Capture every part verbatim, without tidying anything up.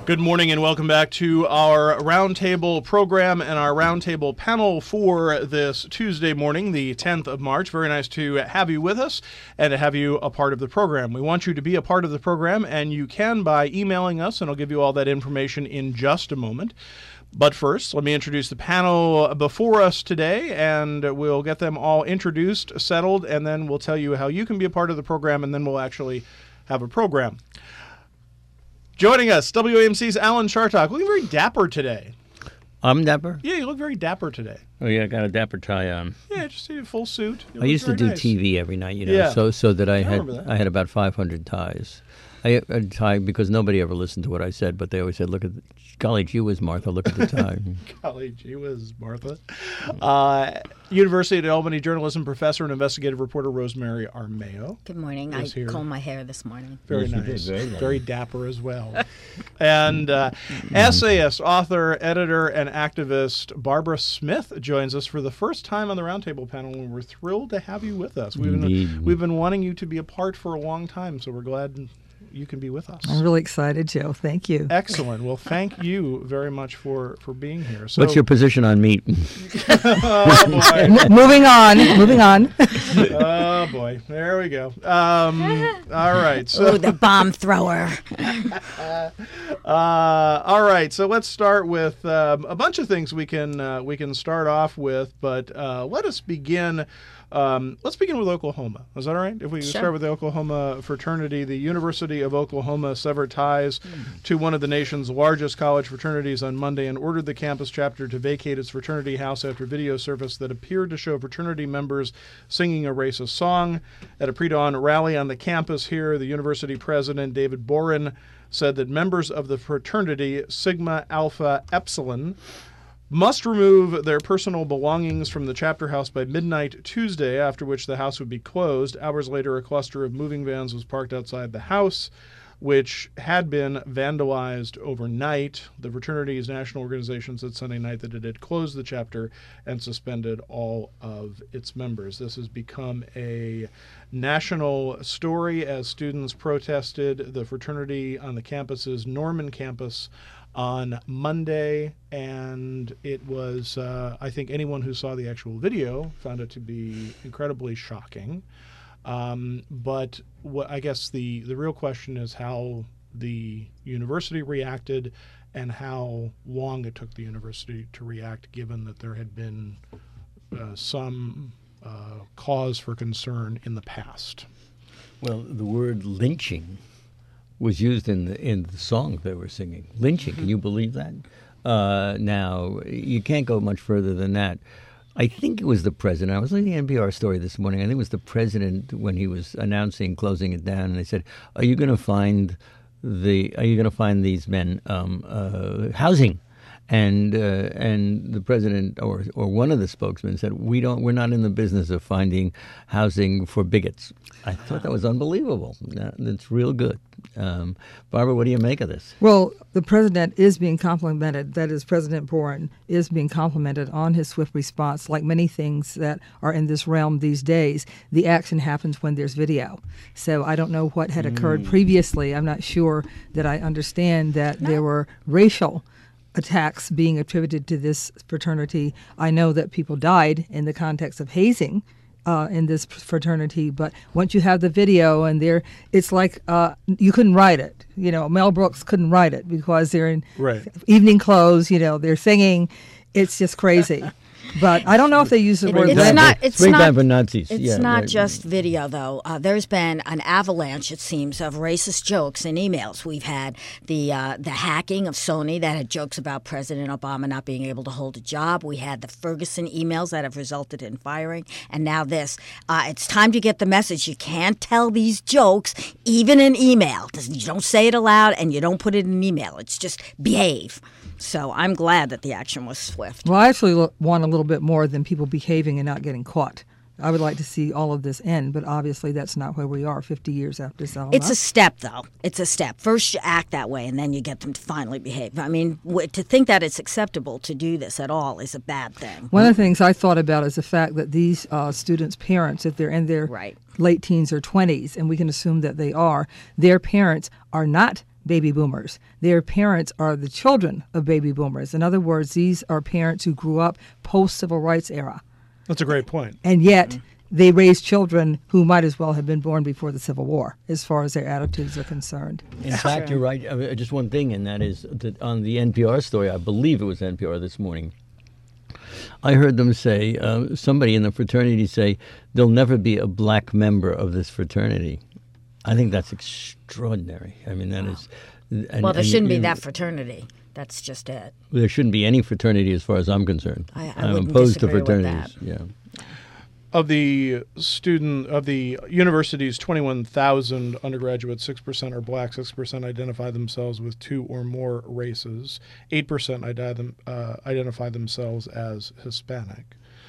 Good morning and welcome back to our Roundtable program and our Roundtable panel for this Tuesday morning, the tenth of March. Very nice to have you with us and to have you a part of the program. We want you to be a part of the program, and you can by emailing us, and I'll give you all that information in just a moment. But first, let me introduce the panel before us today, and we'll get them all introduced, settled, and then we'll tell you how you can be a part of the program, and then we'll actually have a program. Joining us, W A M C's Alan Chartock, looking very dapper today. I'm dapper? Yeah, you look very dapper today. Oh, yeah, I got a dapper tie on. Yeah, just a full suit. You I used to do nice. T V every night, you know, yeah. so so that I, I had that. I had about five hundred ties. I had a tie because nobody ever listened to what I said, but they always said, "Look at, the, golly gee whiz, Martha, look at the tie." Golly gee whiz, Martha. Uh, University of Albany journalism professor and investigative reporter Rosemary Armao. Good morning. I here. combed my hair this morning. Very Yes, nice. very nice. Very dapper as well. And uh, essayist, author, editor, and activist Barbara Smith joins us for the first time on the Roundtable panel, and we're thrilled to have you with us. We've Indeed. been, we've been wanting you to be a part for a long time, so we're glad you can be with us. I'm really excited, Joe. Thank you. Excellent. Well, thank you very much for, for being here. So, What's your position on meat? oh, boy. M- moving on. Moving on. Oh, boy. There we go. Um, all right. So, Oh, the bomb thrower. uh, all right. So let's start with um, a bunch of things we can uh, we can start off with, but uh, let us begin. Um, let's begin with Oklahoma. Is that all right? If we Sure. start with the Oklahoma fraternity, the University of Oklahoma severed ties mm. to one of the nation's largest college fraternities on Monday and ordered the campus chapter to vacate its fraternity house after video surfaced that appeared to show fraternity members singing a racist song. At a pre-dawn rally on the campus here, the university president, David Boren, said that members of the fraternity Sigma Alpha Epsilon must remove their personal belongings from the chapter house by midnight Tuesday, after which the house would be closed. Hours later, a cluster of moving vans was parked outside the house, which had been vandalized overnight. The fraternity's national organization said Sunday night that it had closed the chapter and suspended all of its members. This has become a national story as students protested the fraternity on the campus's Norman campus on Monday, and it was, uh, I think anyone who saw the actual video found it to be incredibly shocking. Um, but what I guess the, the real question is how the university reacted and how long it took the university to react, given that there had been uh, some uh, cause for concern in the past. Well, the word lynching was used in the in the song they were singing. Lynching, can you believe that? Uh, now, you can't go much further than that. I think it was the president. I was looking at the N P R story this morning. I think it was the president when he was announcing closing it down, and they said, "Are you going to find the? Are you going to find these men um, uh, housing?" And uh, and the president or or one of the spokesmen said, "We don't. We're not in the business of finding housing for bigots." I thought that was unbelievable. That's real good. Um, Barbara, what do you make of this? Well, the president is being complimented. That is, President Boren is being complimented on his swift response. Like many things that are in this realm these days, the action happens when there's video. So I don't know what had occurred mm. previously. I'm not sure that I understand that no. there were racial attacks being attributed to this fraternity. I know that people died in the context of hazing Uh, in this fraternity, but once you have the video and there, it's like uh, you couldn't write it. You know, Mel Brooks couldn't write it because they're in right. evening clothes. You know, they're singing. It's just crazy. But I don't know if they use the It- word. it's lynch. not- it's Springtime not- for Nazis. It's yeah, not right. just video, though. Uh, there's been an avalanche, it seems, of racist jokes and emails. We've had the uh, the hacking of Sony that had jokes about President Obama not being able to hold a job. We had the Ferguson emails that have resulted in firing. And now this. Uh, it's time to get the message. You can't tell these jokes, even in email. You don't say it aloud and you don't put it in email. It's just behave. So I'm glad that the action was swift. Well, I actually lo- want a little bit more than people behaving and not getting caught. I would like to see all of this end, but obviously that's not where we are fifty years after Selma. It's a step, though. It's a step. First you act that way, and then you get them to finally behave. I mean, w- to think that it's acceptable to do this at all is a bad thing. One of the things I thought about is the fact that these uh, students' parents, if they're in their Right. late teens or twenties, and we can assume that they are, their parents are not baby boomers. Their parents are the children of baby boomers. In other words, these are parents who grew up post-civil rights era. That's a great point. And yet they raise children who might as well have been born before the Civil War, as far as their attitudes are concerned. In fact, you're right. I mean, just one thing, and that is that on the N P R story, I believe it was N P R this morning, I heard them say, uh, somebody in the fraternity say, there'll never be a black member of this fraternity. I think that's extraordinary. I mean, that is... And, well, there and, shouldn't you, be that fraternity. That's just it. There shouldn't be any fraternity as far as I'm concerned. I, I I'm wouldn't opposed to disagree with fraternities. that. Yeah. Of the student of the university's twenty-one thousand undergraduates, six percent are black, six percent identify themselves with two or more races, eight percent ident- uh, identify themselves as Hispanic.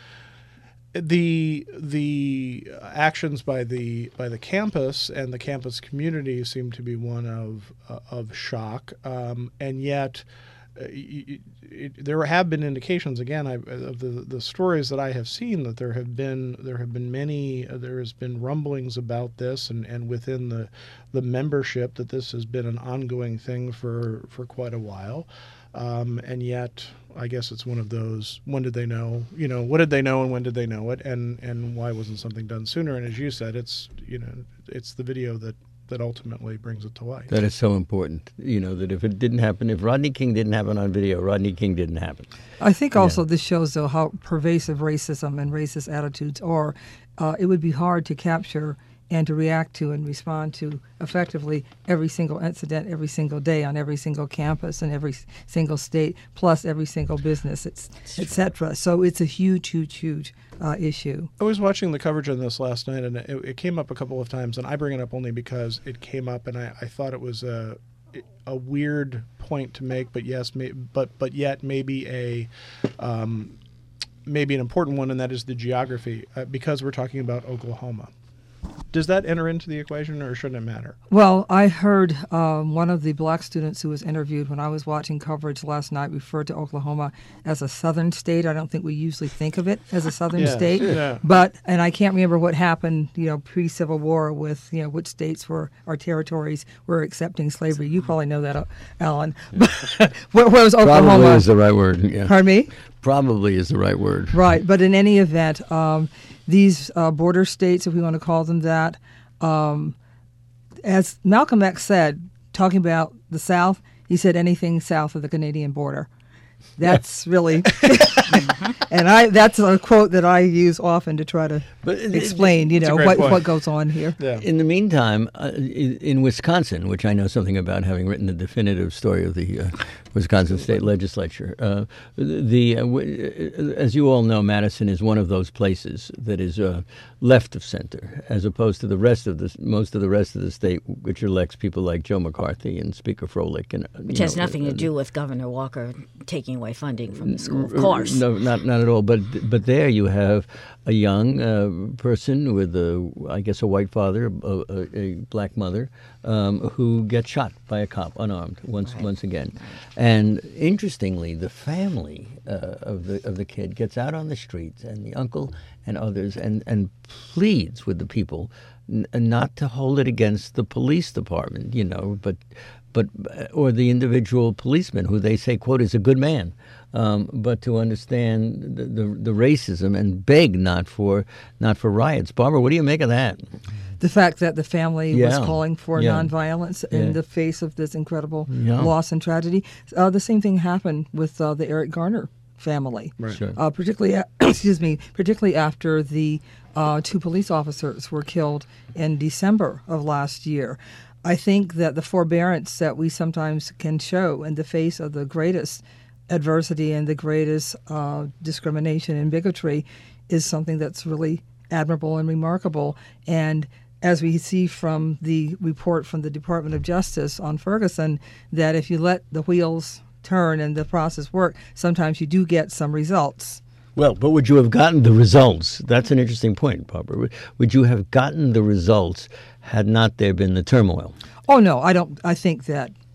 The the actions by the by the campus and the campus community seem to be one of uh, of shock, um, and yet. Uh, it, it, there have been indications again I, of the the stories that I have seen that there have been there have been many uh, there has been rumblings about this and, and within the the membership that this has been an ongoing thing for, for quite a while, um, and yet I guess it's one of those, when did they know, you know, what did they know and when did they know it, and and why wasn't something done sooner? And as you said, it's you know it's the video that that ultimately brings it to light. That is so important. You know, that if it didn't happen, if Rodney King didn't happen on video, Rodney King didn't happen. I think also Yeah. this shows, though, how pervasive racism and racist attitudes are. Uh, it would be hard to capture and to react to and respond to effectively every single incident, every single day on every single campus in every s- single state, plus every single business, et cetera. So it's a huge, huge, huge uh, issue. I was watching the coverage on this last night, and it, it came up a couple of times, and I bring it up only because it came up, and I, I thought it was a a weird point to make, but yes, may, but but yet maybe a um, maybe an important one, and that is the geography, uh, because we're talking about Oklahoma. Does that enter into the equation, or shouldn't it matter? Well, I heard um, one of the black students who was interviewed when I was watching coverage last night referred to Oklahoma as a southern state. I don't think we usually think of it as a southern Yeah, state. yeah. But, and I can't remember what happened, you know, pre-Civil War with, you know, which states were, or territories were accepting slavery. You probably know that, uh, Alan. where, where was Oklahoma? Probably is the right word. Yeah. Pardon me? Probably is the right word. Right, but in any event, um, these uh, border states, if we want to call them that, um, as Malcolm X said, talking about the South, he said anything south of the Canadian border. That's really, and I that's a quote that I use often to try to But it- explain, you It's a know, great what point. what goes on here. Yeah. In the meantime, uh, in, in Wisconsin, which I know something about, having written the definitive story of the uh, Wisconsin State Legislature, uh, the uh, w- as you all know, Madison is one of those places that is uh, left of center, as opposed to the rest of the most of the rest of the state, which elects people like Joe McCarthy and Speaker Froelich, and uh, Which you has know, nothing to uh, do with Governor Walker taking away funding from the school, of course. No, not not at all. But but there you have a young uh, person with a, I guess, a white father, a, a, a black mother, um, who gets shot by a cop unarmed once Right. once again. And interestingly, the family uh, of the of the kid gets out on the streets, and the uncle and others, and and pleads with the people n- not to hold it against the police department, you know, but. But or the individual policeman who they say, quote, is a good man, um, but to understand the, the the racism and beg not for not for riots. Barbara, what do you make of that? The fact that the family was Yeah. calling for Yeah. nonviolence Yeah. in the face of this incredible Yeah. loss and tragedy. Uh, the same thing happened with uh, the Eric Garner family. Right. Sure. Uh, particularly, a- excuse me, particularly after the uh, two police officers were killed in December of last year. I think that the forbearance that we sometimes can show in the face of the greatest adversity and the greatest uh, discrimination and bigotry is something that's really admirable and remarkable. And as we see from the report from the Department of Justice on Ferguson, that if you let the wheels turn and the process work, sometimes you do get some results. Well, but would you have gotten the results? That's an interesting point, Barbara. Would- Would you have gotten the results had not there been the turmoil? Oh no, I don't. I think that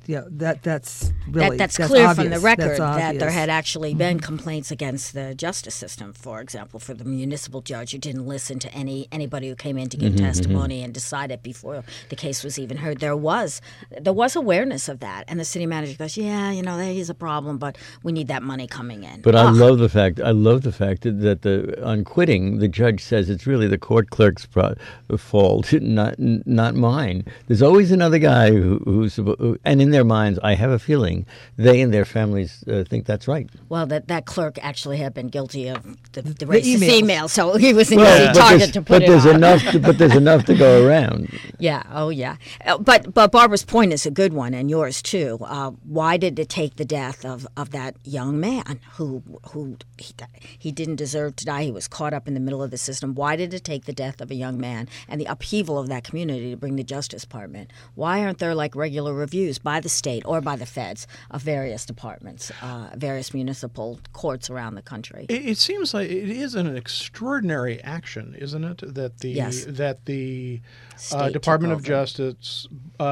yeah, that that's really that, that's, that's clear obvious. from the record That's that there obvious. had actually been complaints against the justice system, for example, for the municipal judge who didn't listen to any anybody who came in to give testimony and decided before the case was even heard. There was there was awareness of that, and the city manager goes, "Yeah, you know, there is a problem, but we need that money coming in." But I Ugh. love the fact. I love the fact that the on quitting, the judge says it's really the court clerk's pro- fault, not not mine. There's always another guy who, who's, who, and in their minds, I have a feeling they and their families uh, think that's right. Well, that, that clerk actually had been guilty of the, the, The racist emails. email, so he was an Well, easy but target there's, to put but it there's on. enough. To, but there's enough to go around. Yeah, oh yeah. Uh, But but Barbara's point is a good one, and yours too. Uh, why did it take the death of, of that young man who who he, he didn't deserve to die? He was caught up in the middle of the system. Why did it take the death of a young man and the upheaval of that community to bring the Justice Department? Why aren't there like regular reviews by the state or by the feds of various departments, uh, various municipal courts around the country? It, it seems like it is an extraordinary action, isn't it? That the Yes. that the uh, State Department took of over. Justice,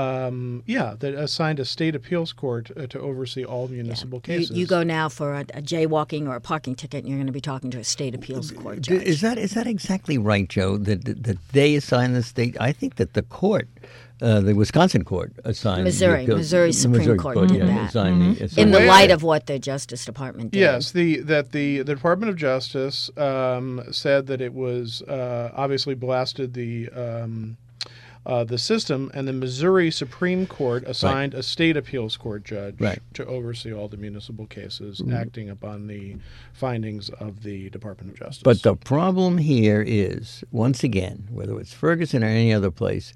um, yeah, that assigned a state appeals court uh, to oversee all municipal You, cases. you go now for a, a jaywalking or a parking ticket, and you're going to be talking to a state appeals court D- judge. Is that is that exactly right, Joe? That that, that they assign the state? I think that the court, uh, the Wisconsin court, assigned Missouri- the appeals- Missouri the Supreme Missouri Court did yeah, that. assigned the- in assigned the way light I- of what the Justice Department did. Yes, the that the, the Department of Justice um, said that it was uh, obviously blasted the um, uh, the system, and the Missouri Supreme Court assigned a state appeals court judge Right. to oversee all the municipal cases, acting upon the findings of the Department of Justice. But the problem here is, once again, whether it's Ferguson or any other place,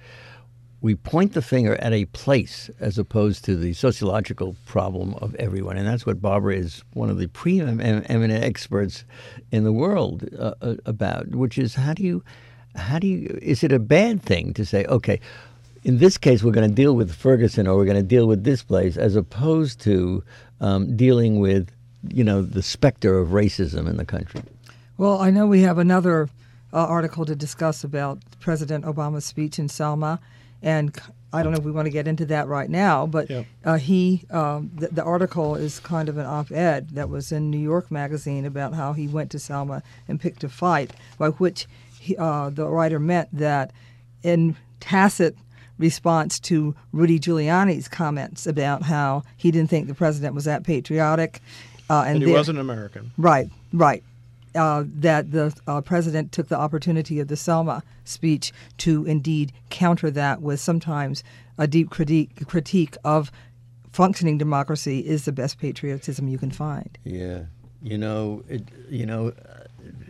we point the finger at a place as opposed to the sociological problem of everyone. And that's what Barbara is one of the preeminent experts in the world uh, uh, about, which is how do you, how do you, is it a bad thing to say, okay, in this case we're going to deal with Ferguson or we're going to deal with this place, as opposed to um, dealing with, you know, the specter of racism in the country? Well, I know we have another uh, article to discuss about President Obama's speech in Selma, and I don't know if we want to get into that right now, but Yep. uh, he, um, the, the article is kind of an op-ed that was in New York Magazine about how he went to Selma and picked a fight, by which he, uh, the writer meant that in tacit response to Rudy Giuliani's comments about how he didn't think the president was that patriotic. Uh, and and he there- wasn't American. Right, right. Uh, that the uh, president took the opportunity of the Selma speech to indeed counter that with sometimes a deep critique, critique of functioning democracy is the best patriotism you can find. Yeah, you know, it, you know, uh,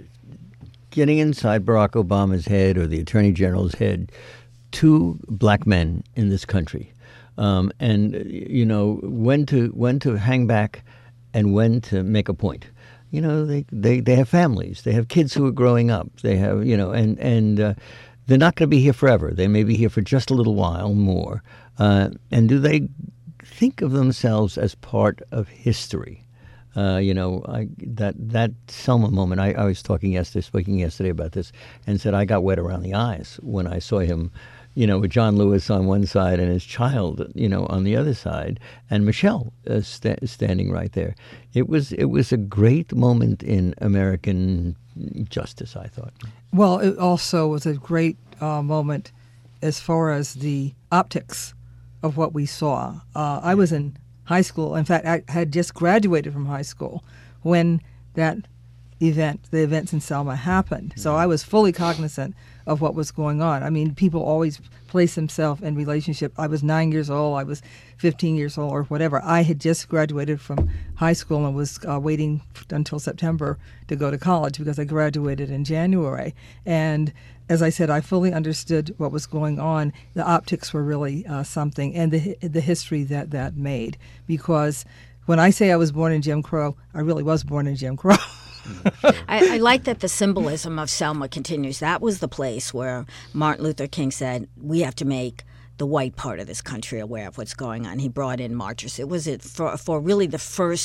getting inside Barack Obama's head or the Attorney General's head, two black men in this country, um, and uh, you know when to when to hang back and when to make a point. You know, they, they, they have families. They have kids who are growing up. They have, you know, and, and uh, they're not going to be here forever. They may be here for just a little while more. Uh, and do they think of themselves as part of history? Uh, you know, I, that that Selma moment, I, I was talking yesterday, speaking yesterday about this, and said I got wet around the eyes when I saw him, you know, with John Lewis on one side and his child, you know, on the other side, and Michelle uh, sta- standing right there. It was it was a great moment in American justice, I thought. Well, it also was a great uh, moment as far as the optics of what we saw. Uh, I was in high school. In fact, I had just graduated from high school when that event, the events in Selma, happened. So I was fully cognizant of what was going on. I mean, people always place themselves in relationship. I was nine years old, I was fifteen years old, or whatever. I had just graduated from high school and was uh, waiting until September to go to college because I graduated in January. And as I said, I fully understood what was going on. The optics were really uh, something, and the the history that that made. Because when I say I was born in Jim Crow, I really was born in Jim Crow. I, I like that the symbolism of Selma continues. That was the place where Martin Luther King said, we have to make the white part of this country aware of what's going on. He brought in marchers. It was it for, for really the first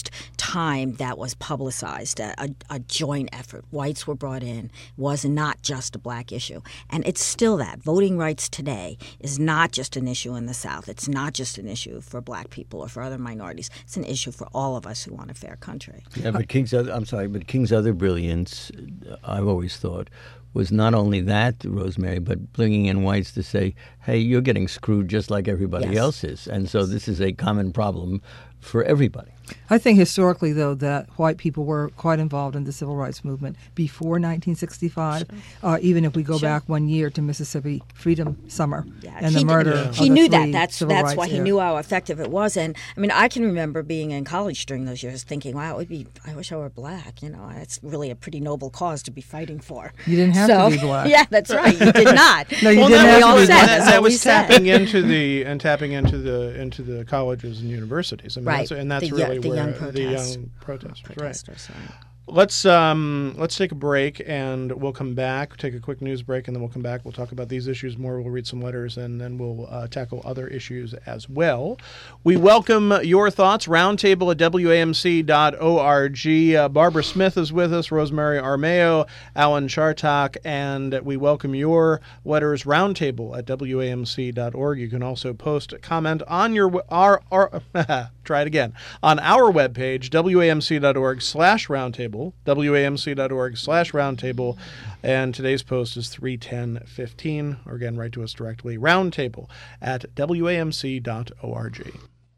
time that was publicized, a, a, a joint effort. Whites were brought in. It was not just a black issue. And it's still that. Voting rights today is not just an issue in the South. It's not just an issue for black people or for other minorities. It's an issue for all of us who want a fair country. Yeah, but King's other, I'm sorry, but King's other brilliance, I've always thought, was not only that, Rosemary, but bringing in whites to say, hey, you're getting screwed just like everybody Yes. else is. And so this is a common problem for everybody. I think historically, though, that white people were quite involved in the civil rights movement before nineteen sixty-five, sure. uh, even if we go sure. back one year to Mississippi Freedom Summer yeah. and he the murder did, of He the knew three that. That's, civil that's rights why he era. knew how effective it was. And, I mean, I can remember being in college during those years thinking, wow, it would be, I wish I were black. You know, it's really a pretty noble cause to be fighting for. You didn't have so, to be black. Yeah, that's right. You did not. No, you well, didn't that have was, to be said, black. that's that what we was said. tapping into the and tapping into the into the colleges and universities. I mean, Right. that's, and that's The really yo- the where young the protest. young protesters, right. Protesters, right. Let's um, let's take a break, and we'll come back. Take a quick news break, and then we'll come back. We'll talk about these issues more. We'll read some letters, and then we'll uh, tackle other issues as well. We welcome your thoughts. Roundtable at W A M C dot org. Uh, Barbara Smith is with us, Rosemary Armao, Alan Chartock, and we welcome your letters. Roundtable at W A M C dot org. You can also post a comment on your our, our try it again on our webpage, W A M C dot org slash roundtable. W A M C dot org slash roundtable, and today's post is three ten fifteen, or again, write to us directly, roundtable at W A M C dot org.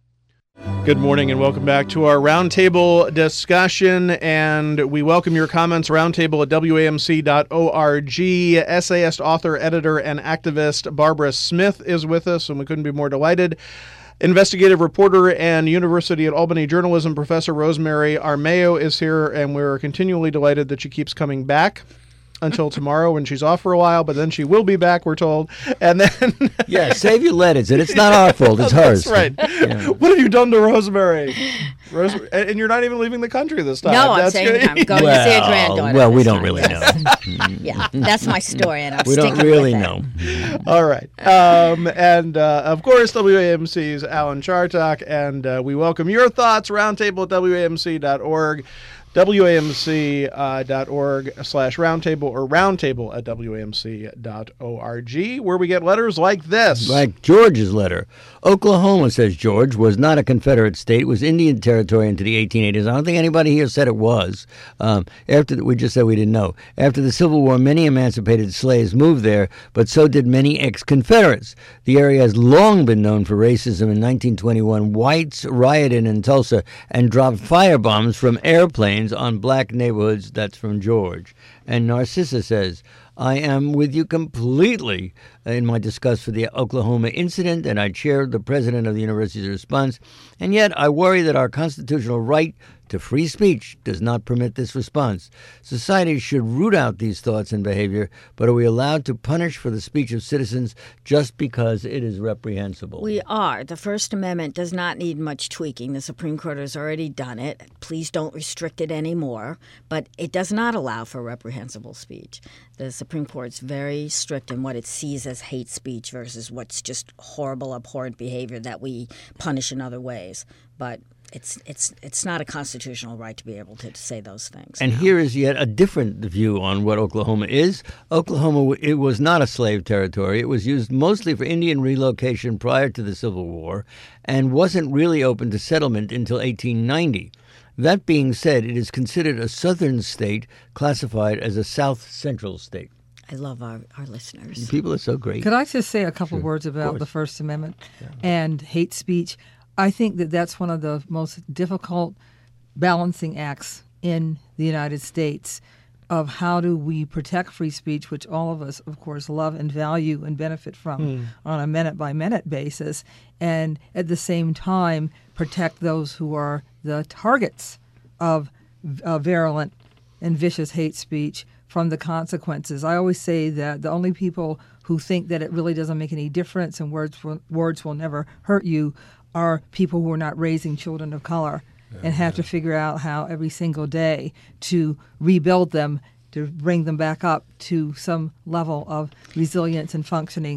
Good morning and welcome back to our roundtable discussion, and we welcome your comments. Roundtable at W A M C dot org. Essayist, author, editor, and activist Barbara Smith is with us, and we couldn't be more delighted. Investigative reporter and University at Albany journalism professor Rosemary Armao is here, and we're continually delighted that she keeps coming back until tomorrow when she's off for a while, but then she will be back, we're told. And then... Yeah, save your letters, and it's not our fault, it's hers. That's right. Yeah. What have you done to Rosemary? Rosemary? And and you're not even leaving the country this time. No, I'm That's saying good. I'm going well, to see a granddaughter. well, we this don't time, really yes. know. Yeah, that's my story, and I'm We sticking don't really with it. know. All right. Um, and, uh, of course, W A M C's Alan Chartock, and uh, we welcome your thoughts. Roundtable at W A M C dot org. W A M C dot org slash roundtable, or roundtable at W A M C dot org, where we get letters like this. Like George's letter. Oklahoma, says George, was not a Confederate state, was Indian territory into the eighteen eighties. I don't think anybody here said it was. Um, after the, we just said we didn't know. After the Civil War, many emancipated slaves moved there, but so did many ex-Confederates. The area has long been known for racism. In nineteen twenty-one, whites rioted in Tulsa and dropped firebombs from airplanes on black neighborhoods. That's from George. And Narcissa says, I am with you completely in my disgust for the Oklahoma incident, and I chair the president of the university's response, and yet I worry that our constitutional right to free speech does not permit this response. Society should root out these thoughts and behavior, but are we allowed to punish for the speech of citizens just because it is reprehensible? We are. The First Amendment does not need much tweaking. The Supreme Court has already done it. Please don't restrict it anymore. But it does not allow for reprehensible speech. The Supreme Court's very strict in what it sees as hate speech versus what's just horrible, abhorrent behavior that we punish in other ways. But It's it's it's not a constitutional right to be able to say those things. And no. here is yet a different view on what Oklahoma is. Oklahoma, it was not a slave territory. It was used mostly for Indian relocation prior to the Civil War and wasn't really open to settlement until eighteen ninety. That being said, it is considered a southern state classified as a south central state. I love our, our listeners. People are so great. Could I just say a couple Sure, words of about course. the First Amendment and hate speech? I think that that's one of the most difficult balancing acts in the United States of how do we protect free speech, which all of us, of course, love and value and benefit from Hmm. on a minute-by-minute basis, and at the same time protect those who are the targets of uh, virulent and vicious hate speech from the consequences. I always say that the only people who think that it really doesn't make any difference and words will, words will never hurt you are people who are not raising children of color and have to figure out how every single day to rebuild them, to bring them back up to some level of resilience and functioning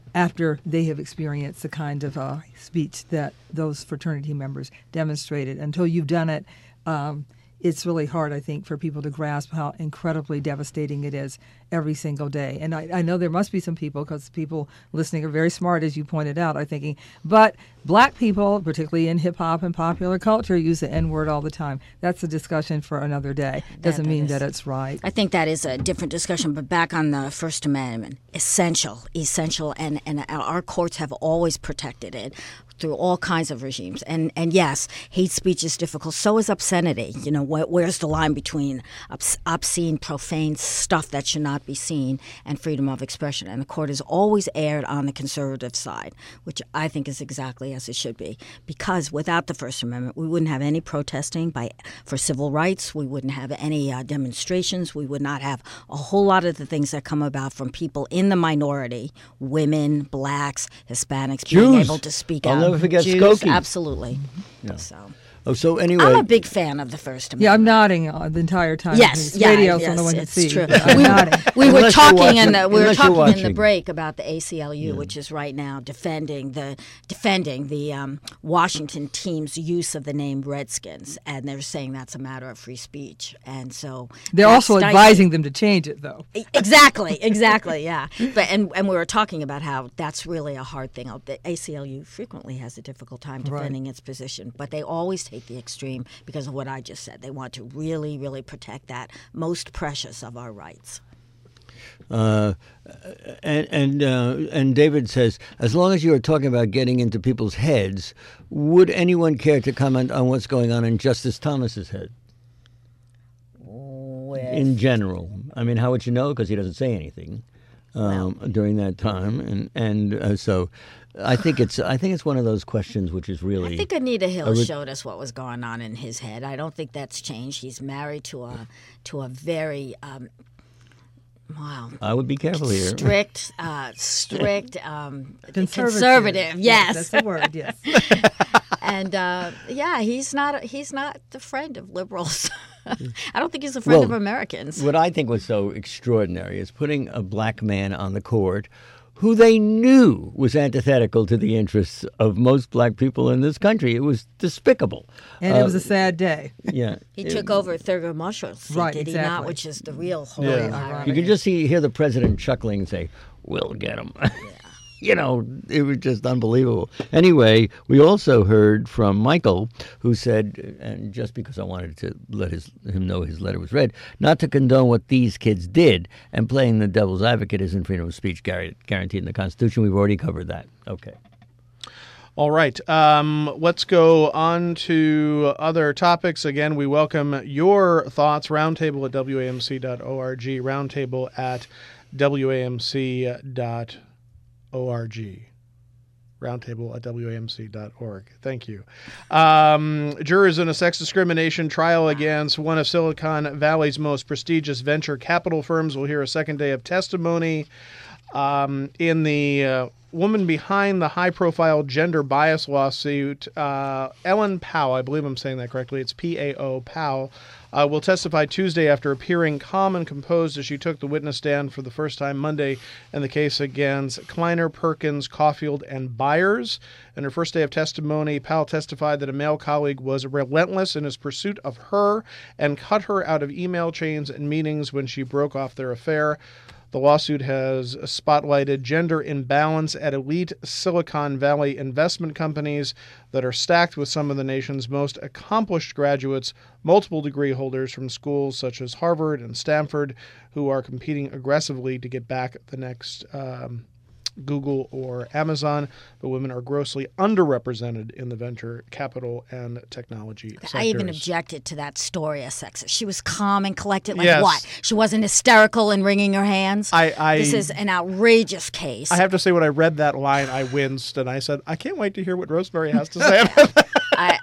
after they have experienced the kind of uh, speech that those fraternity members demonstrated. Until you've done it, um, it's really hard, I think, for people to grasp how incredibly devastating it is every single day. And I, I know there must be some people, because people listening are very smart, as you pointed out, are thinking, but black people, particularly in hip-hop and popular culture, use the N-word all the time. That's a discussion for another day. Doesn't that mean is. that it's right. I think that is a different discussion, but back on the First Amendment, essential, essential, and, and our courts have always protected it through all kinds of regimes. And and yes, hate speech is difficult. So is obscenity. You know, wh- where's the line between obs- obscene, profane stuff that should not be seen and freedom of expression? And the court has always erred on the conservative side, which I think is exactly as it should be. Because without the First Amendment, we wouldn't have any protesting by for civil rights. We wouldn't have any uh, demonstrations. We would not have a whole lot of the things that come about from people in the minority, women, blacks, Hispanics, being Jews. able to speak I'll out. never forget Jews, Skokie. absolutely. Yeah. So Oh, so anyway, I'm a big fan of the First Yeah, I'm Amendment. nodding uh, the entire time. Yes, It's yeah, radio, yes, so no one can it's see. true. I'm We- nodding. We were Unless you're talking watching- in the we were unless you're talking in the watching. break about the A C L U, which is right now defending the defending the um, Washington team's use of the name Redskins, and they're saying that's a matter of free speech, and so They're that's also dicey. advising them to change it, though. Exactly, exactly, yeah. But and and we were talking about how that's really a hard thing. The A C L U frequently has a difficult time Right. defending its position, but they always take the extreme because of what I just said. They want to really, really protect that most precious of our rights. Uh, and and uh, and David says, as long as you are talking about getting into people's heads, would anyone care to comment on what's going on in Justice Thomas's head in general? I mean, how would you know? Because he doesn't say anything um, during that time, and and uh, so I think it's I think it's one of those questions which is really. I think Anita Hill re- showed us what was going on in his head. I don't think that's changed. He's married to a to a very um, wow I would be careful here. strict, uh, strict um, Conservative. conservative. Yes, That's the word, yes. and uh, yeah, he's not he's not the friend of liberals. I don't think he's a friend Well, of Americans. What I think was so extraordinary is putting a black man on the court who they knew was antithetical to the interests of most black people in this country. It was despicable. And Uh, it was a sad day. Yeah. He It- took over Thurgood Marshall's seat, Right, did he not? exactly. Which is the real whole Yeah. irony. You could just see hear the president chuckling and say, "We'll get him." You know, it was just unbelievable. Anyway, we also heard from Michael, who said, and just because I wanted to let his, him know his letter was read, not to condone what these kids did, and playing the devil's advocate isn't freedom of speech guar- guaranteed in the Constitution. We've already covered that. Okay. All right. Um, let's go on to other topics. Again, we welcome your thoughts. Roundtable at W A M C dot org. Roundtable at W A M C dot org. Roundtable at W A M C dot org. Thank you. Um, jurors in a sex discrimination trial against one of Silicon Valley's most prestigious venture capital firms will hear a second day of testimony um, in the uh, woman behind the high-profile gender bias lawsuit. Uh, Ellen Pao, I believe I'm saying that correctly. It's P A O, Pao, uh, will testify Tuesday after appearing calm and composed as she took the witness stand for the first time Monday in the case against Kleiner, Perkins, Caulfield, and Byers. In her first day of testimony, Powell testified that a male colleague was relentless in his pursuit of her and cut her out of email chains and meetings when she broke off their affair. The lawsuit has spotlighted gender imbalance at elite Silicon Valley investment companies that are stacked with some of the nation's most accomplished graduates, multiple degree holders from schools such as Harvard and Stanford, who are competing aggressively to get back the next um, Google or Amazon, but women are grossly underrepresented in the venture capital and technology sectors. I even objected to that story as sexist. She was calm and collected. Like Yes. what? She wasn't hysterical and wringing her hands. I, I, this is an outrageous case. I have to say, when I read that line, I winced, and I said, I can't wait to hear what Rosemary has to say about that. I, I,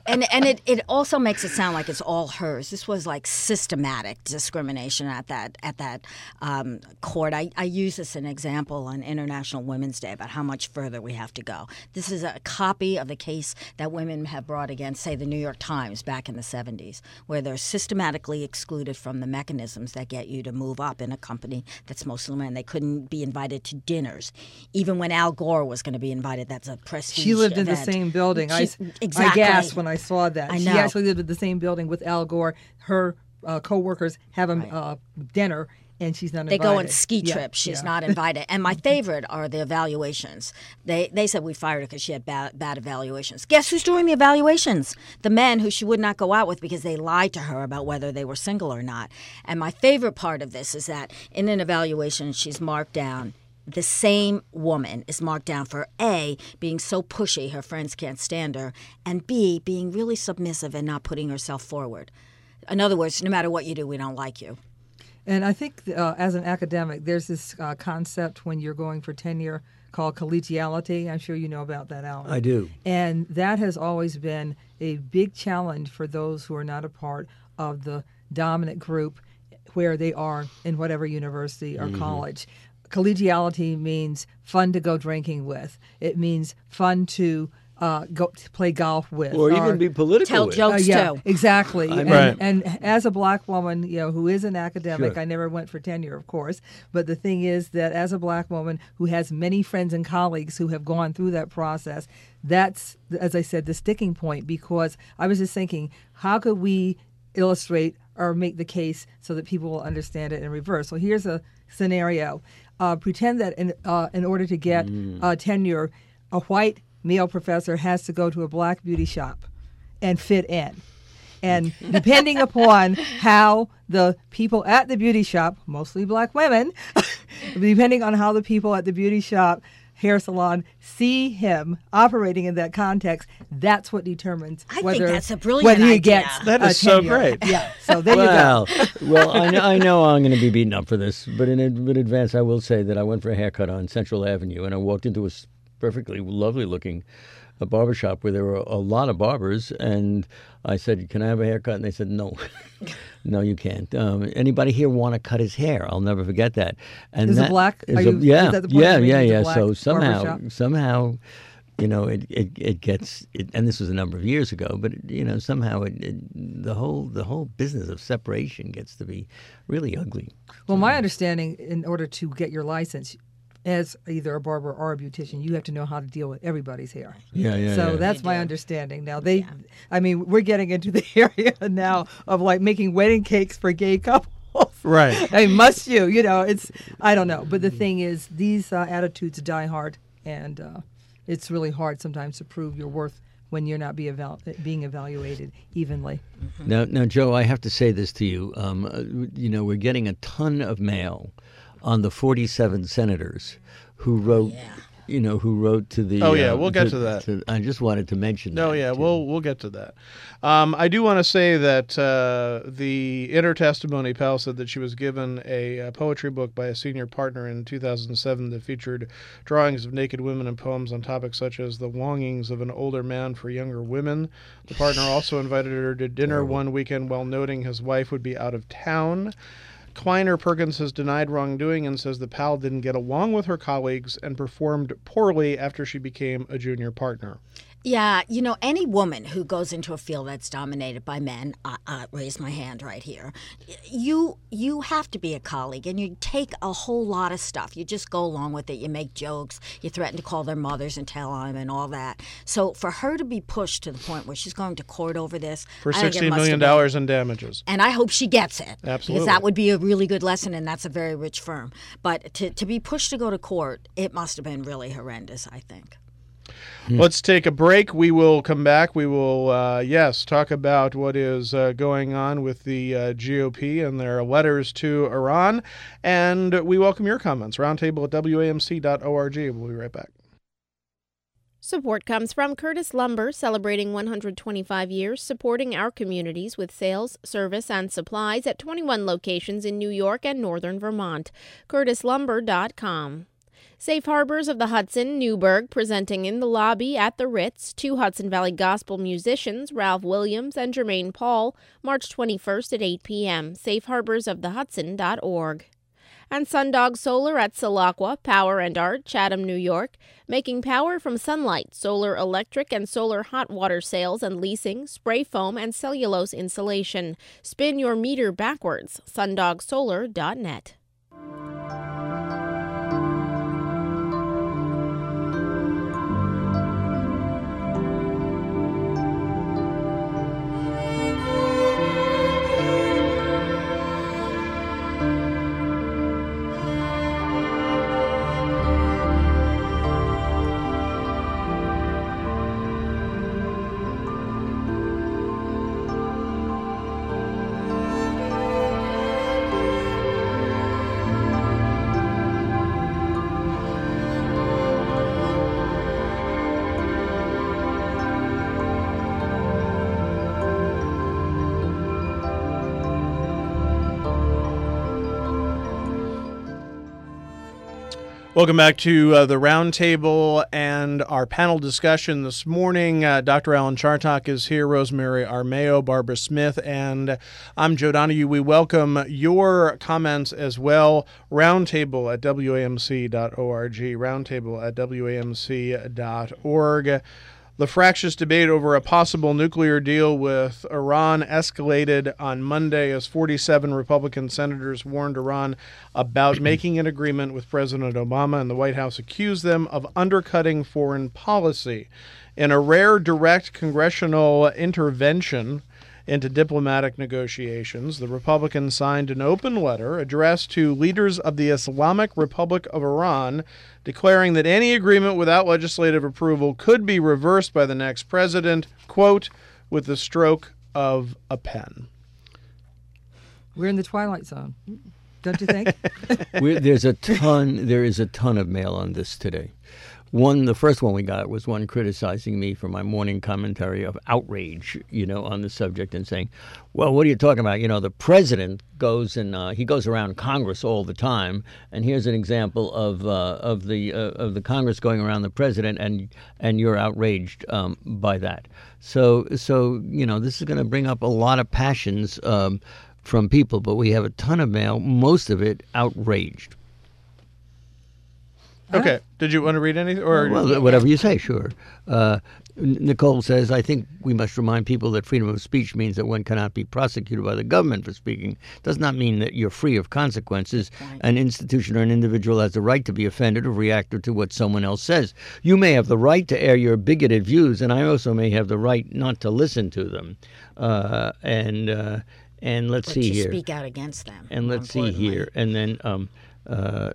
and and it, it also makes it sound like it's all hers. This was like systematic discrimination at that at that um, court. I, I use this as an example on International Women's Day about how much further we have to go. This is a copy of the case that women have brought against, say, the New York Times back in the seventies, where they're systematically excluded from the mechanisms that get you to move up in a company that's mostly women. They couldn't be invited to dinners, even when Al Gore was going to be invited. That's a prestige She lived event. in the same building. She, I, exactly. I gasped when I saw that. I She know. actually lived in the same building with Al Gore. Her uh, co-workers have a Right. uh, dinner, and she's not They invited. go on ski Yeah, trips. She's yeah. not invited. And my favorite are the evaluations. They they said we fired her because she had bad, bad evaluations. Guess who's doing the evaluations? The men who she would not go out with because they lied to her about whether they were single or not. And my favorite part of this is that in an evaluation, she's marked down. The same woman is marked down for A, being so pushy her friends can't stand her, and B, being really submissive and not putting herself forward. In other words, no matter what you do, we don't like you. And I think uh, as an academic, there's this uh, concept when you're going for tenure called collegiality. I'm sure you know about that, Alan. I do. And that has always been a big challenge for those who are not a part of the dominant group where they are in whatever university or Mm-hmm. college. Collegiality means fun to go drinking with. It means fun to uh, go to play golf with. Or even be political Tell with. jokes. Uh, yeah, too. exactly. I'm- and, Right. and as a black woman, you know, who is an academic, Sure. I never went for tenure, of course. But the thing is that as a black woman who has many friends and colleagues who have gone through that process, that's, as I said, the sticking point. Because I was just thinking, how could we illustrate or make the case so that people will understand it in reverse? So here's a scenario. Uh, pretend that in, uh, in order to get uh, tenure, a white male professor has to go to a black beauty shop and fit in. And depending upon how the people at the beauty shop, mostly black women, depending on how the people at the beauty shop, hair salon, see him operating in that context, that's what determines I think whether, that's a brilliant whether he idea. gets That a is so tenure. great. Yeah, so there well, you go. well, I know, I know I'm going to be beaten up for this, but in, in advance, I will say that I went for a haircut on Central Avenue, and I walked into a s- perfectly lovely-looking a barbershop where there were a lot of barbers, and I said, "Can I have a haircut?" And they said, "No, no, you can't. Um, anybody here want to cut his hair?" I'll never forget that. And Is it that black? is Are a- you- yeah, is that the point yeah, you're yeah, making, yeah. the So black somehow, barbershop? somehow. You know, it, it, it gets, it, and this was a number of years ago, but, it, you know, somehow it, it, the whole the whole business of separation gets to be really ugly. Well, my understanding, in order to get your license as either a barber or a beautician, you have to know how to deal with everybody's hair. Yeah, yeah, So yeah. that's You my do. understanding. Now they, I mean, we're getting into the area now of like making wedding cakes for gay couples. Right. I mean, must you? You know, it's I don't know. But the thing is, these uh, attitudes die hard, and uh, it's really hard sometimes to prove your worth when you're not be eval- being evaluated evenly. Now, now, Joe, I have to say this to you. Um, uh, you know, we're getting a ton of mail on the forty-seven senators who wrote, you know, who wrote to the. Oh, yeah, uh, we'll get to that. I just wanted to mention that. No, yeah, too. we'll we'll get to that. Um, I do want to say that uh, the intertestimony, Pal said that she was given a, uh poetry book by a senior partner in two thousand seven that featured drawings of naked women and poems on topics such as the longings of an older man for younger women. The partner also invited her to dinner one weekend while noting his wife would be out of town. Kleiner Perkins has denied wrongdoing and says the pal didn't get along with her colleagues and performed poorly after she became a junior partner. Yeah, you know, any woman who goes into a field that's dominated by men, I, I raise my hand right here. You you have to be a colleague, and you take a whole lot of stuff. You just go along with it. You make jokes. You threaten to call their mothers and tell them, and all that. So for her to be pushed to the point where she's going to court over this For I think it sixteen must million have been- dollars in damages. and I hope she gets it. Absolutely. Because that would be a really good lesson, and that's a very rich firm. But to, to be pushed to go to court, it must have been really horrendous, I think. Let's take a break. We will come back. We will, uh, yes, talk about what is uh, going on with the uh, G O P and their letters to Iran. And we welcome your comments. Roundtable at W A M C dot org. We'll be right back. Support comes from Curtis Lumber, celebrating one hundred twenty-five years, supporting our communities with sales, service, and supplies at twenty-one locations in New York and northern Vermont. curtis lumber dot com. Safe Harbors of the Hudson, Newburgh, presenting in the lobby at the Ritz, two Hudson Valley Gospel musicians, Ralph Williams and Jermaine Paul, March twenty-first at eight p.m., safe harbors of the hudson dot org. And Sundog Solar at Silacqua, Power and Art, Chatham, New York, making power from sunlight, solar electric and solar hot water sales and leasing, spray foam and cellulose insulation. Spin your meter backwards, sundog solar dot net. Welcome back to uh, the Roundtable and our panel discussion this morning. Uh, Doctor Alan Chartock is here, Rosemary Armao, Barbara Smith, and I'm Joe Donahue. We welcome your comments as well. Roundtable at W A M C dot org, roundtable at W A M C dot org. The fractious debate over a possible nuclear deal with Iran escalated on Monday as forty-seven Republican senators warned Iran about making an agreement with President Obama, and the White House accused them of undercutting foreign policy. In a rare direct congressional intervention into diplomatic negotiations, the Republicans signed an open letter addressed to leaders of the Islamic Republic of Iran, declaring that any agreement without legislative approval could be reversed by the next president, quote, with the stroke of a pen. We're in the twilight zone, don't you think? We're, there's a ton. There is a ton of mail on this today. One, the first one we got was one criticizing me for my morning commentary of outrage, you know, on the subject and saying, well, what are you talking about? You know, the president goes and uh, he goes around Congress all the time. And here's an example of uh, of the uh, of the Congress going around the president, and and you're outraged um, by that. So, so you know, this is going to bring up a lot of passions um, from people. But we have a ton of mail, most of it outraged. Okay. Did you want to read anything? Or well, whatever you say, sure. Uh, Nicole says, I think we must remind people that freedom of speech means that one cannot be prosecuted by the government for speaking. Does not mean that you're free of consequences. An institution or an individual has the right to be offended or react to what someone else says. You may have the right to air your bigoted views, and I also may have the right not to listen to them. Uh, and uh, and let's but see you here. Speak out against them. And let's see here. And then... Um, uh,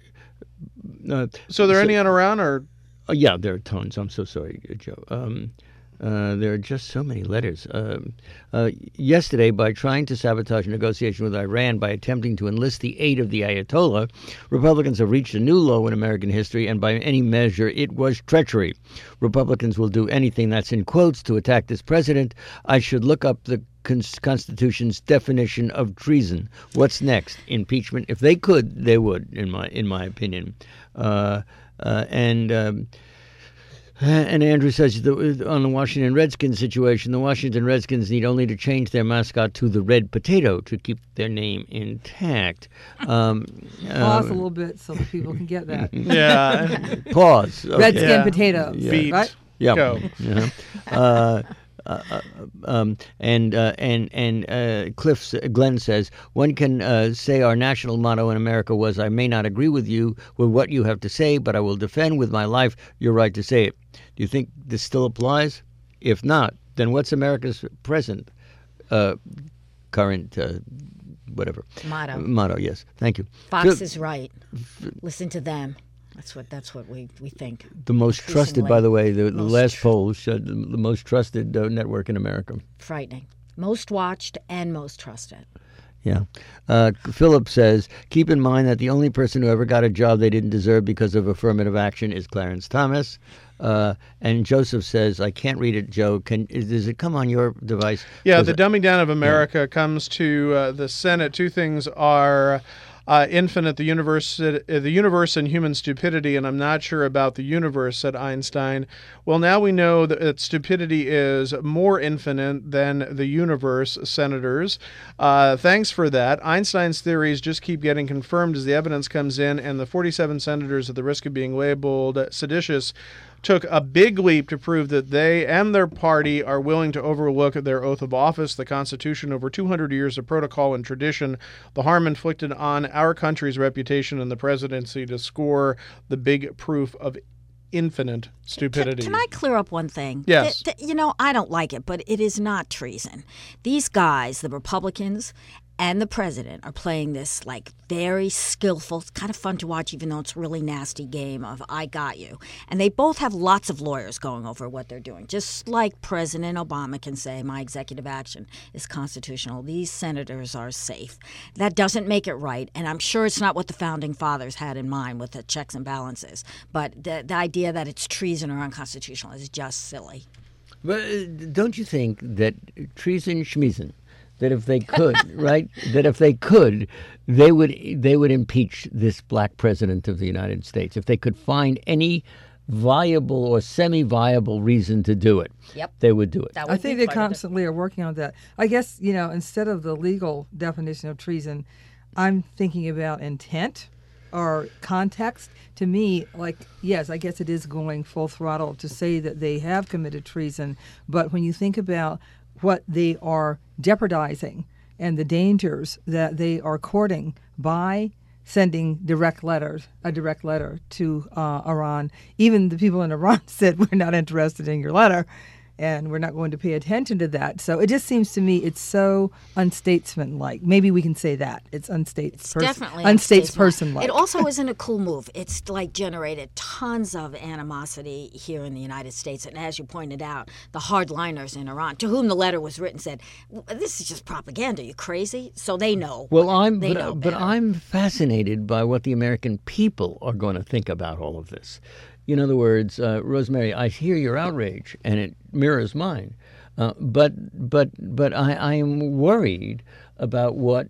Uh, so are there so, any on Iran, or? Uh, yeah, there are tons. I'm so sorry, Joe. Um, uh, there are just so many letters. Um, uh, yesterday, by trying to sabotage negotiation with Iran by attempting to enlist the aid of the Ayatollah, Republicans have reached a new low in American history, and by any measure, it was treachery. Republicans will do anything, that's in quotes, to attack this president. I should look up the Constitution's definition of treason. What's next? Impeachment. If they could, they would, in my in my opinion. Uh, uh, and um, and Andrew says the, on the Washington Redskins situation, the Washington Redskins need only to change their mascot to the red potato to keep their name intact. Um, Pause uh, a little bit so that people can get that. Yeah. Pause. Okay. Redskin Yeah. potato. Yeah. Feet. Right? Yeah. Go. Yeah. Uh, Uh, uh, um, and uh, and and uh, Cliff Glenn says one can uh, say our national motto in America was "I may not agree with you with what you have to say, but I will defend with my life your right to say it." Do you think this still applies? If not, then what's America's present, uh, current, uh, whatever Motto. Motto. Yes, thank you. Fox Phil- is right. Listen to them. That's what that's what we, we think. The most trusted, by the way, the, the Most last tr- poll showed the, the most trusted uh, network in America. Frightening. Most watched and most trusted. Yeah. Uh, Philip says, keep in mind that the only person who ever got a job they didn't deserve because of affirmative action is Clarence Thomas. Uh, and Joseph says, I can't read it, Joe. Can is, does it come on your device? Yeah, Does the it- dumbing down of America comes to uh, the Senate. Two things are Uh, infinite, the universe, uh, the universe and human stupidity, and I'm not sure about the universe, said Einstein. Well, now we know that stupidity is more infinite than the universe, senators. Uh, thanks for that. Einstein's theories just keep getting confirmed as the evidence comes in, and the forty-seven senators, at the risk of being labeled seditious, took a big leap to prove that they and their party are willing to overlook their oath of office, the Constitution, over two hundred years of protocol and tradition, the harm inflicted on our country's reputation, and the presidency to score the big proof of infinite stupidity. Can, can I clear up one thing? Yes. Th- th- you know, I don't like it, but it is not treason. These guys, the Republicans and the president, are playing this like very skillful, it's kind of fun to watch even though it's a really nasty game of I got you. And they both have lots of lawyers going over what they're doing. Just like President Obama can say my executive action is constitutional, these senators are safe. That doesn't make it right, and I'm sure it's not what the founding fathers had in mind with the checks and balances. But the, the idea that it's treason or unconstitutional is just silly. But uh, don't you think that treason schmeason, that if they could, right, that if they could, they would they would impeach this black president of the United States if they could find any viable or semi-viable reason to do it. Yep. They would do it. That would I think be they part of it. constantly are working on that. I guess, you know, instead of the legal definition of treason, I'm thinking about intent or context. To me, like, yes, I guess it is going full throttle to say that they have committed treason, but when you think about what they are jeopardizing and the dangers that they are courting by sending direct letters, a direct letter to uh, Iran. Even the people in Iran said, we're not interested in your letter, and we're not going to pay attention to that. So it just seems to me it's so unstatesmanlike. Maybe we can say that. It's unstates It's person, definitely unstatespersonlike. It also isn't a cool move. It's like generated tons of animosity here in the United States. And as you pointed out, the hardliners in Iran, to whom the letter was written, said, this is just propaganda. You crazy? So they know. Well, I'm they but, know but better. I'm fascinated by what the American people are going to think about all of this. In other words, uh, Rosemary, I hear your outrage, and it mirrors mine. Uh, but but but I, I am worried about what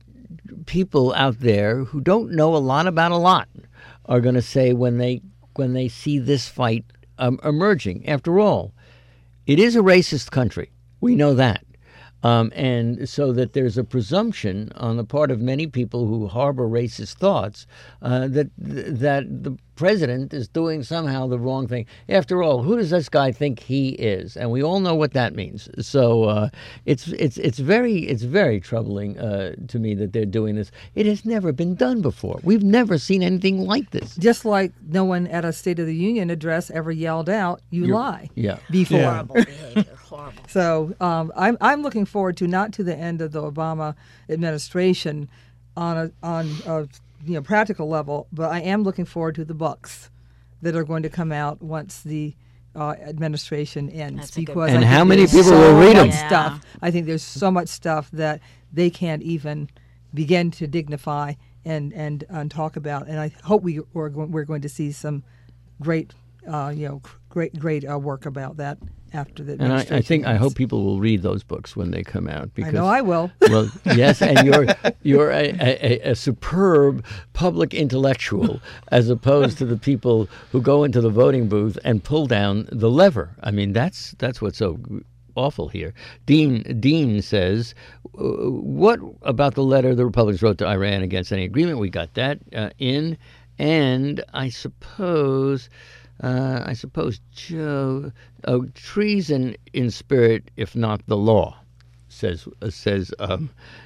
people out there who don't know a lot about a lot are going to say when they when they see this fight um, emerging. After all, it is a racist country. We know that. Um, and so that there's a presumption on the part of many people who harbor racist thoughts uh, that that the president is doing somehow the wrong thing. After all, who does this guy think he is? And we all know what that means. So uh, it's it's it's very it's very troubling uh, to me that they're doing this. It has never been done before. We've never seen anything like this. Just like no one at a State of the Union address ever yelled out, you You're- lie, yeah. before. Yeah. Horrible behavior. Horrible. So um, I'm I'm looking forward to not to the end of the Obama administration on a on a you know practical level, but I am looking forward to the books that are going to come out once the uh, administration ends. That's a good because point. I And think how many there's people so will read 'em? much Yeah. Stuff. I think there's so much stuff that they can't even begin to dignify and and, and talk about. And I hope we we're going, we're going to see some great uh, you know great great uh, work about that after the And I, administration I think I ends. hope people will read those books when they come out. I Because know I will. Well, yes, and you're you're a, a, a superb public intellectual as opposed to the people who go into the voting booth and pull down the lever. I mean, that's that's what's so awful here. Dean Dean says, uh, "What about the letter the Republicans wrote to Iran against any agreement? We got that uh, in, and I suppose." Uh, I suppose, Joe, oh, treason in spirit, if not the law, says uh, says um,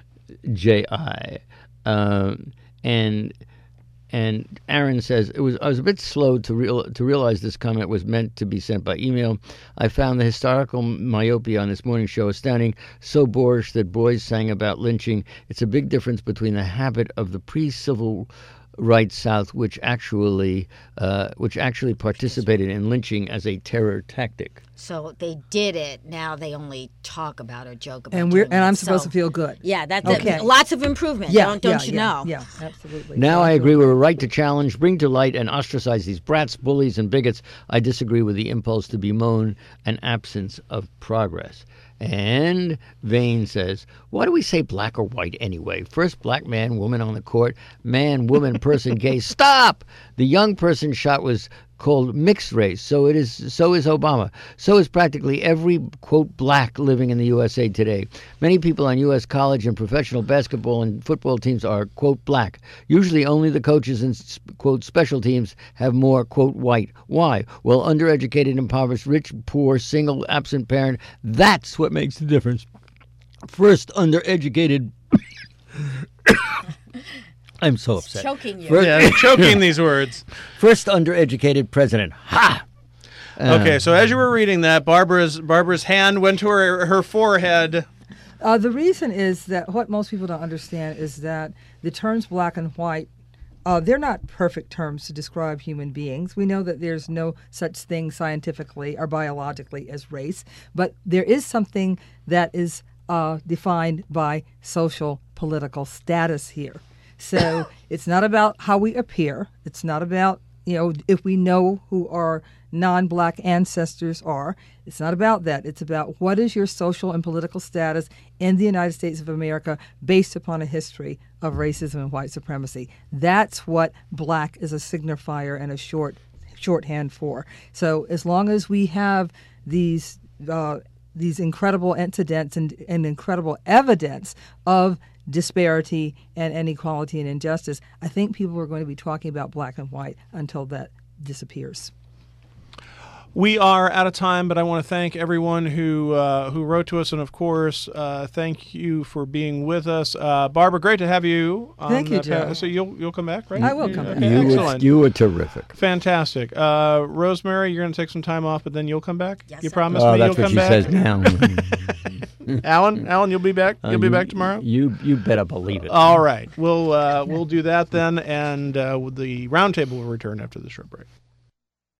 J I, um, and and Aaron says it was. I was a bit slow to real to realize this comment was meant to be sent by email. I found the historical myopia on this morning show astounding, so boorish that boys sang about lynching. It's a big difference between the habit of the pre-civil rights South, which actually uh, which actually participated in lynching as a terror tactic. So they did it. Now they only talk about or joke about And we're doing and it. I'm supposed So, to feel good. Yeah, that's Okay. it. Lots of improvement. Yeah, don't don't yeah, you yeah, know? Yeah, absolutely. Now I So agree with a right to challenge, bring to light, and ostracize these brats, bullies, and bigots. I disagree with the impulse to bemoan an absence of progress. And Vane says, why do we say black or white anyway? First, black man, woman on the court, man, woman, person, gay. Stop! The young person shot was called mixed race. So it is. So is Obama. So is practically every, quote, black living in the U S A today. Many people on U S college and professional basketball and football teams are, quote, black. Usually only the coaches and, quote, special teams have more, quote, white. Why? Well, undereducated, impoverished, rich, poor, single, absent parent. That's what makes the difference. First, undereducated. I'm so upset. Choking you. First, Yeah, choking these words. first undereducated president. Ha! Okay, so as you were reading that, Barbara's Barbara's hand went to her her forehead. Uh, the reason is that what most people don't understand is that the terms black and white, uh, they're not perfect terms to describe human beings. We know that there's no such thing scientifically or biologically as race, but there is something that is uh, defined by social political status here. So it's not about how we appear. It's not about, you know, if we know who our non-black ancestors are. It's not about that. It's about what is your social and political status in the United States of America based upon a history of racism and white supremacy. That's what black is a signifier and a short shorthand for. So as long as we have these uh, these incredible incidents and, and incredible evidence of disparity and inequality and injustice, I think people are going to be talking about black and white until that disappears. We are out of time, but I want to thank everyone who uh, who wrote to us, and of course, uh, thank you for being with us, uh, Barbara. Great to have you. On Thank you, the pa- Joe. So you'll you'll come back, right? I will come back. Okay, You were, excellent. you were terrific. Fantastic. Uh, Rosemary, you're going to take some time off, but then you'll come back? Yes, you I promise Oh, me that's you'll what come she back? says now. Alan, Alan, you'll be back? Uh, You'll be you- back tomorrow? You you better believe it. All right. We'll, uh, we'll do that then, and uh, the roundtable will return after the short break.